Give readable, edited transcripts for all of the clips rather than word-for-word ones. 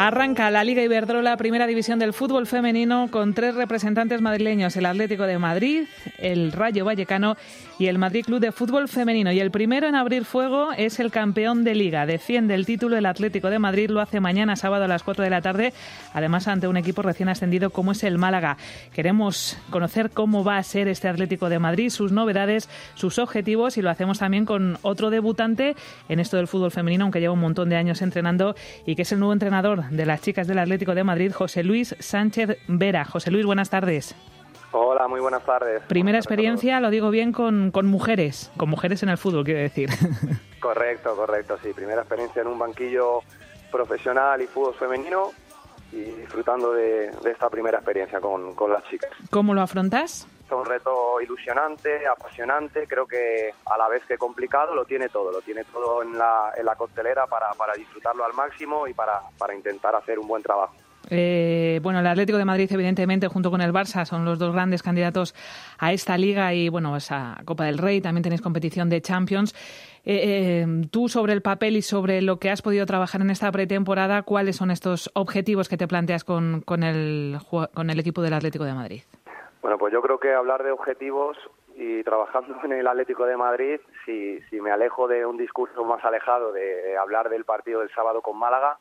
Arranca la Liga Iberdrola, primera división del fútbol femenino, con 3 representantes madrileños: el Atlético de Madrid, el Rayo Vallecano y el Madrid Club de Fútbol Femenino. Y el primero en abrir fuego es el campeón de Liga. Defiende el título el Atlético de Madrid, lo hace mañana sábado a las 4 de la tarde, además ante un equipo recién ascendido como es el Málaga. Queremos conocer cómo va a ser este Atlético de Madrid, sus novedades, sus objetivos, y lo hacemos también con otro debutante en esto del fútbol femenino, aunque lleva un montón de años entrenando, y que es el nuevo entrenador de las chicas del Atlético de Madrid, José Luis Sánchez Vera. José Luis, buenas tardes. Hola, muy buenas tardes. Primera experiencia, lo digo bien, con mujeres en el fútbol, quiero decir. Correcto, sí. Primera experiencia en un banquillo profesional y fútbol femenino, y disfrutando de esta primera experiencia con las chicas. ¿Cómo lo afrontas? Es un reto ilusionante, apasionante, creo que a la vez que complicado lo tiene todo en la costelera para disfrutarlo al máximo y para intentar hacer un buen trabajo. Bueno, el Atlético de Madrid, evidentemente, junto con el Barça, son los dos grandes candidatos a esta Liga y, bueno, esa Copa del Rey. También tenéis competición de Champions. Tú, sobre el papel y sobre lo que has podido trabajar en esta pretemporada, ¿cuáles son estos objetivos que te planteas con el equipo del Atlético de Madrid? Bueno, pues yo creo que hablar de objetivos y trabajando en el Atlético de Madrid, si me alejo de un discurso más alejado de hablar del partido del sábado con Málaga,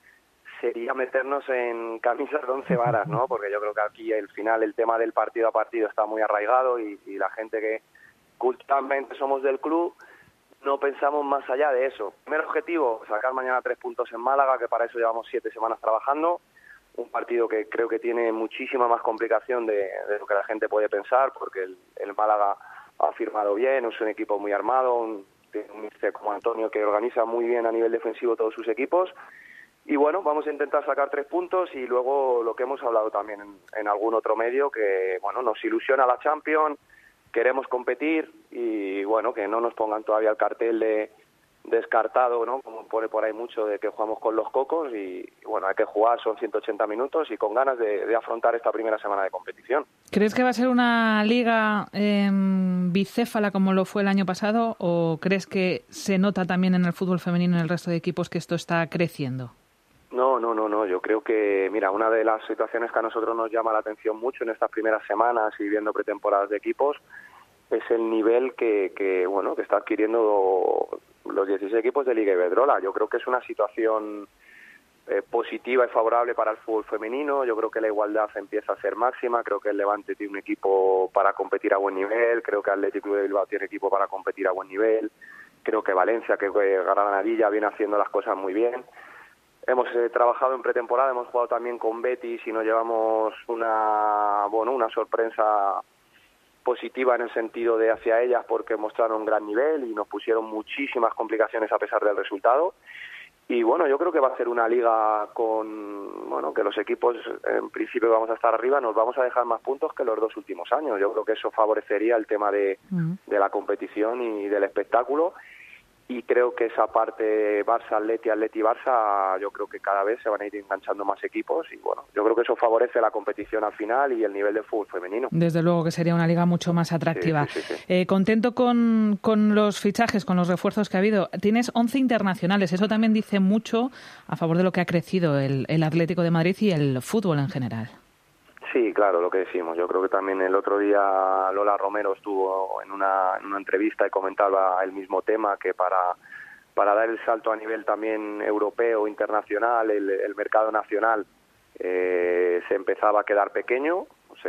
sería meternos en camisas de 11 varas, ¿no? Porque yo creo que aquí al final el tema del partido a partido está muy arraigado y la gente que culturalmente somos del club no pensamos más allá de eso. Primer objetivo, sacar mañana 3 puntos en Málaga, que para eso llevamos 7 semanas trabajando. Un partido que creo que tiene muchísima más complicación de lo que la gente puede pensar, porque el Málaga ha firmado bien, es un equipo muy armado, tiene un mister como Antonio que organiza muy bien a nivel defensivo todos sus equipos. Y bueno, vamos a intentar sacar 3 puntos y luego lo que hemos hablado también en algún otro medio, que bueno, nos ilusiona la Champions, queremos competir y bueno, que no nos pongan todavía el cartel de descartado, ¿no? Como pone por ahí mucho, de que jugamos con los cocos y bueno, hay que jugar, son 180 minutos y con ganas de afrontar esta primera semana de competición. ¿Crees que va a ser una liga bicéfala como lo fue el año pasado o crees que se nota también en el fútbol femenino en el resto de equipos que esto está creciendo? No, yo creo que, mira, una de las situaciones que a nosotros nos llama la atención mucho en estas primeras semanas y viendo pretemporadas de equipos es el nivel que está adquiriendo los 16 equipos de Liga Iberdrola. Yo creo que es una situación positiva y favorable para el fútbol femenino. Yo creo que la igualdad empieza a ser máxima. Creo que el Levante tiene un equipo para competir a buen nivel. Creo que Atlético de Bilbao tiene equipo para competir a buen nivel. Creo que Valencia, que Granadilla, viene haciendo las cosas muy bien. Hemos trabajado en pretemporada, hemos jugado también con Betis y nos llevamos una sorpresa positiva en el sentido de hacia ellas, porque mostraron un gran nivel y nos pusieron muchísimas complicaciones a pesar del resultado. Y bueno, yo creo que va a ser una liga que los equipos en principio vamos a estar arriba, nos vamos a dejar más puntos que los 2 últimos años. Yo creo que eso favorecería el tema de la competición y del espectáculo. Y creo que esa parte Barça-Atleti, Atleti-Barça, yo creo que cada vez se van a ir enganchando más equipos y bueno, yo creo que eso favorece la competición al final y el nivel de fútbol femenino. Desde luego que sería una liga mucho más atractiva. Sí. Contento con los fichajes, con los refuerzos que ha habido. Tienes 11 internacionales, eso también dice mucho a favor de lo que ha crecido el Atlético de Madrid y el fútbol en general. Sí, claro, lo que decimos. Yo creo que también el otro día Lola Romero estuvo en una entrevista y comentaba el mismo tema, que para dar el salto a nivel también europeo, internacional, el mercado nacional se empezaba a quedar pequeño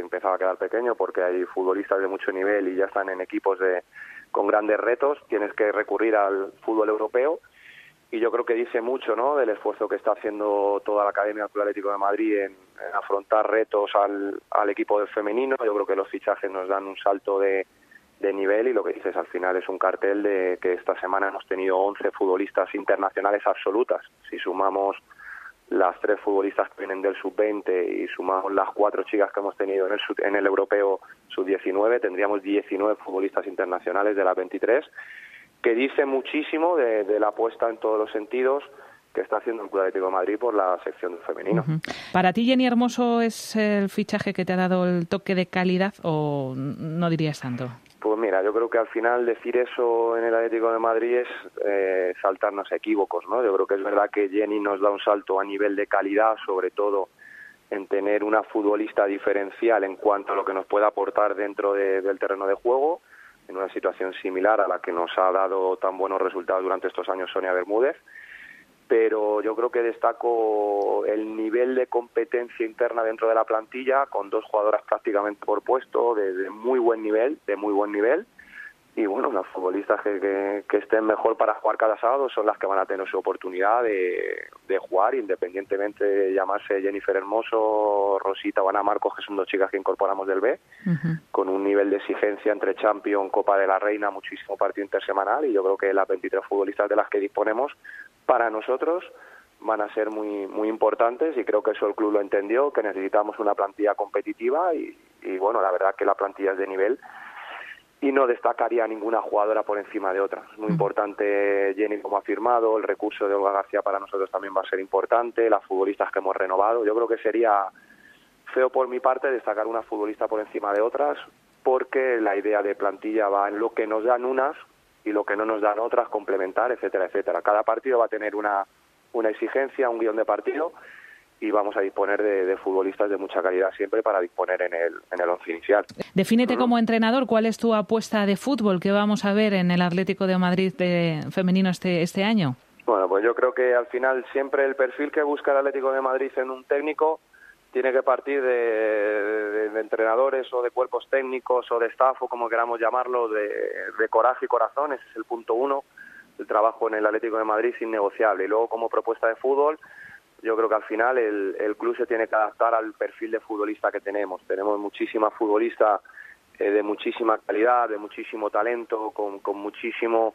porque hay futbolistas de mucho nivel y ya están en equipos con grandes retos. Tienes que recurrir al fútbol europeo. Y yo creo que dice mucho, ¿no?, del esfuerzo que está haciendo toda la Academia del Club Atlético de Madrid en afrontar retos al equipo del femenino. Yo creo que los fichajes nos dan un salto de nivel y lo que dices al final es un cartel de que esta semana hemos tenido 11 futbolistas internacionales absolutas. Si sumamos las 3 futbolistas que vienen del sub-20 y sumamos las 4 chicas que hemos tenido en el europeo sub-19, tendríamos 19 futbolistas internacionales de las 23, que dice muchísimo de la apuesta en todos los sentidos que está haciendo el Club Atlético de Madrid por la sección femenino. ¿Para ti Jenny Hermoso es el fichaje que te ha dado el toque de calidad o no dirías tanto? Pues mira, mira, yo creo que al final decir eso en el Atlético de Madrid es saltarnos a equívocos, ¿no? Yo creo que es verdad que Jenny nos da un salto a nivel de calidad, sobre todo en tener una futbolista diferencial en cuanto a lo que nos puede aportar dentro del terreno de juego, en una situación similar a la que nos ha dado tan buenos resultados durante estos años Sonia Bermúdez. Pero yo creo que destaco el nivel de competencia interna dentro de la plantilla, con 2 jugadoras prácticamente por puesto, de muy buen nivel, y bueno, las futbolistas que estén mejor para jugar cada sábado son las que van a tener su oportunidad de jugar, independientemente de llamarse Jennifer Hermoso, Rosita o Ana Marcos, que son 2 chicas que incorporamos del B, con un nivel de exigencia entre Champions, Copa de la Reina, muchísimo partido intersemanal, y yo creo que las 23 futbolistas de las que disponemos para nosotros van a ser muy muy importantes, y creo que eso el club lo entendió, que necesitamos una plantilla competitiva y bueno, la verdad que la plantilla es de nivel y no destacaría a ninguna jugadora por encima de otra. Es muy importante Jenny, como ha firmado, el recurso de Olga García para nosotros también va a ser importante, las futbolistas que hemos renovado. Yo creo que sería feo por mi parte destacar una futbolista por encima de otras, porque la idea de plantilla va en lo que nos dan unas y lo que no nos dan otras, complementar, etcétera, etcétera. Cada partido va a tener una exigencia, un guión de partido, y vamos a disponer de futbolistas de mucha calidad siempre para disponer en el once inicial. Defínete como entrenador, ¿cuál es tu apuesta de fútbol que vamos a ver en el Atlético de Madrid femenino este año? Bueno, pues yo creo que al final siempre el perfil que busca el Atlético de Madrid en un técnico tiene que partir de entrenadores o de cuerpos técnicos o de staff, o como queramos llamarlo, de coraje y corazón. Ese es el punto 1. El trabajo en el Atlético de Madrid es innegociable. Y luego, como propuesta de fútbol, yo creo que al final el club se tiene que adaptar al perfil de futbolista que tenemos. Tenemos muchísimas futbolistas de muchísima calidad, de muchísimo talento, con muchísimo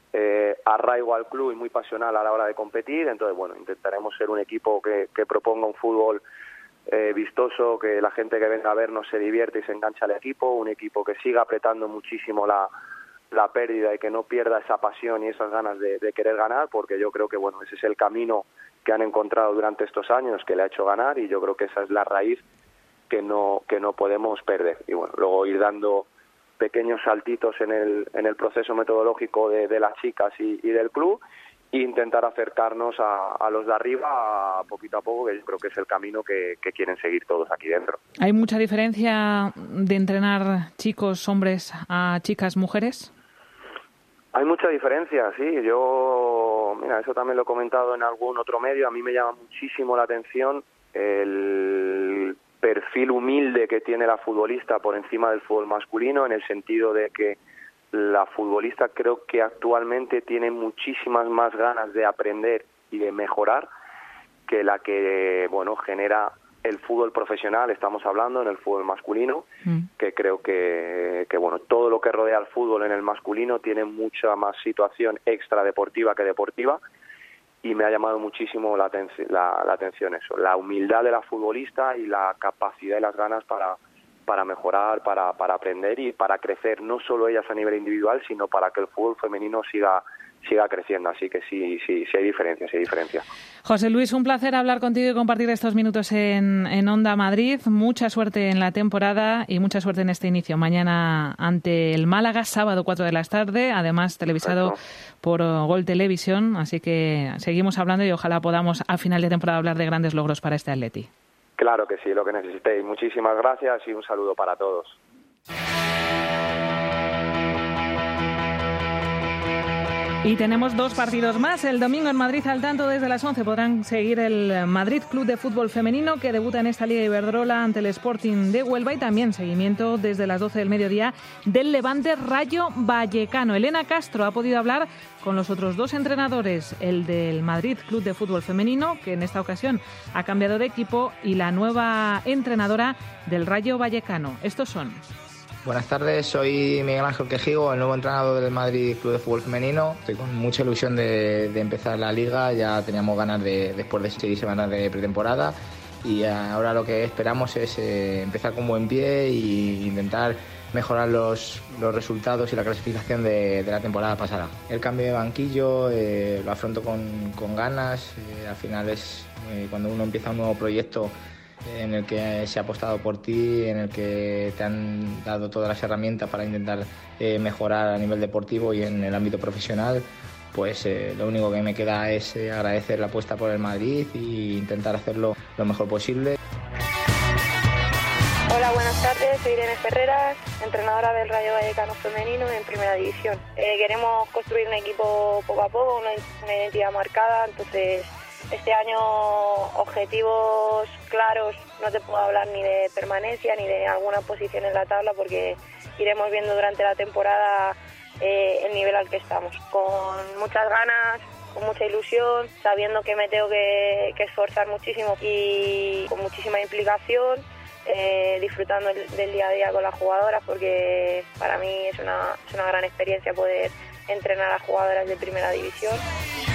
arraigo al club y muy pasional a la hora de competir. Entonces, bueno, intentaremos ser un equipo que proponga un fútbol vistoso, que la gente que venga a vernos se divierte y se engancha al equipo, un equipo que siga apretando muchísimo la pérdida y que no pierda esa pasión y esas ganas de querer ganar, porque yo creo que bueno, ese es el camino que han encontrado durante estos años que le ha hecho ganar, y yo creo que esa es la raíz que no podemos perder. Y bueno, luego ir dando pequeños saltitos en el proceso metodológico de las chicas y del club, e intentar acercarnos a los de arriba poquito a poco, que yo creo que es el camino que quieren seguir todos aquí dentro. ¿Hay mucha diferencia de entrenar chicos, hombres, a chicas, mujeres? Hay mucha diferencia, sí. Mira, eso también lo he comentado en algún otro medio. A mí me llama muchísimo la atención el perfil humilde que tiene la futbolista por encima del fútbol masculino, en el sentido de que la futbolista creo que actualmente tiene muchísimas más ganas de aprender y de mejorar que la que, bueno, genera el fútbol profesional. Estamos hablando en el fútbol masculino, que creo que bueno, todo lo que rodea al fútbol en el masculino tiene mucha más situación extra deportiva que deportiva, y me ha llamado muchísimo la atención eso, la humildad de la futbolista y la capacidad y las ganas para mejorar, para aprender y para crecer, no solo ellas a nivel individual, sino para que el fútbol femenino siga creciendo. Así que sí hay diferencia. José Luis, un placer hablar contigo y compartir estos minutos en Onda Madrid. Mucha suerte en la temporada y mucha suerte en este inicio. Mañana ante el Málaga, sábado 4 de la tarde, además televisado por Gol Televisión. Así que seguimos hablando y ojalá podamos a final de temporada hablar de grandes logros para este Atleti. Claro que sí, lo que necesitéis. Muchísimas gracias y un saludo para todos. Y tenemos 2 partidos más. El domingo en Madrid al tanto desde las 11 podrán seguir el Madrid Club de Fútbol Femenino, que debuta en esta Liga Iberdrola ante el Sporting de Huelva, y también seguimiento desde las 12 del mediodía del Levante Rayo Vallecano. Elena Castro ha podido hablar con los otros 2 entrenadores, el del Madrid Club de Fútbol Femenino, que en esta ocasión ha cambiado de equipo, y la nueva entrenadora del Rayo Vallecano. Estos son... Buenas tardes, soy Miguel Ángel Quejigo, el nuevo entrenador del Madrid Club de Fútbol Femenino. Estoy con mucha ilusión de empezar la liga, ya teníamos ganas después de 6 semanas de pretemporada, y ahora lo que esperamos es empezar con buen pie e intentar mejorar los resultados y la clasificación de la temporada pasada. El cambio de banquillo lo afronto con ganas. Al final es cuando uno empieza un nuevo proyecto, en el que se ha apostado por ti, en el que te han dado todas las herramientas para intentar mejorar a nivel deportivo y en el ámbito profesional, pues lo único que me queda es agradecer la apuesta por el Madrid e intentar hacerlo lo mejor posible. Hola, buenas tardes, soy Irene Ferreras, entrenadora del Rayo Vallecano femenino en Primera División. Queremos construir un equipo poco a poco, una identidad marcada, entonces este año objetivos claros, no te puedo hablar ni de permanencia ni de alguna posición en la tabla porque iremos viendo durante la temporada el nivel al que estamos. Con muchas ganas, con mucha ilusión, sabiendo que me tengo que esforzar muchísimo y con muchísima implicación. Disfrutando del día a día con las jugadoras porque para mí es una gran experiencia poder entrenar a jugadoras de Primera División.